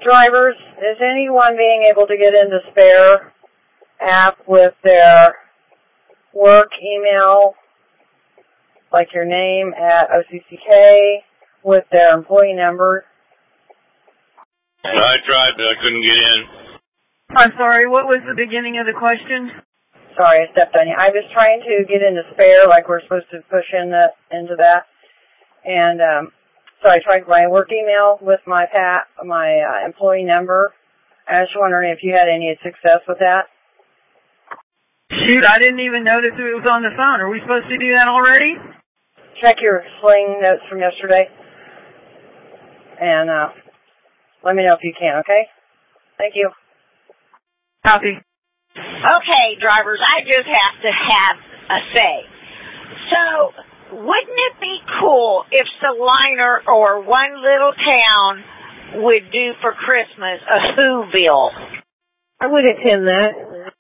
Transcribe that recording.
Drivers, is anyone being able to get into Spare app with their work email, like your name at OCCK, with their employee number? I tried, but I couldn't get in. I'm sorry, what was the beginning of the question? Sorry, I stepped on you. I was trying to get into Spare, like we're supposed to push into that. And so I tried my work email with my employee number. I was wondering if you had any success with that. Shoot, I didn't even notice it was on the phone. Are we supposed to do that already? Check your Sling notes from yesterday. And let me know if you can, okay? Thank you. Copy. Okay, drivers, I just have to have a say. So, wouldn't it be cool if Salina or one little town would do for Christmas a Whoville? I would attend that.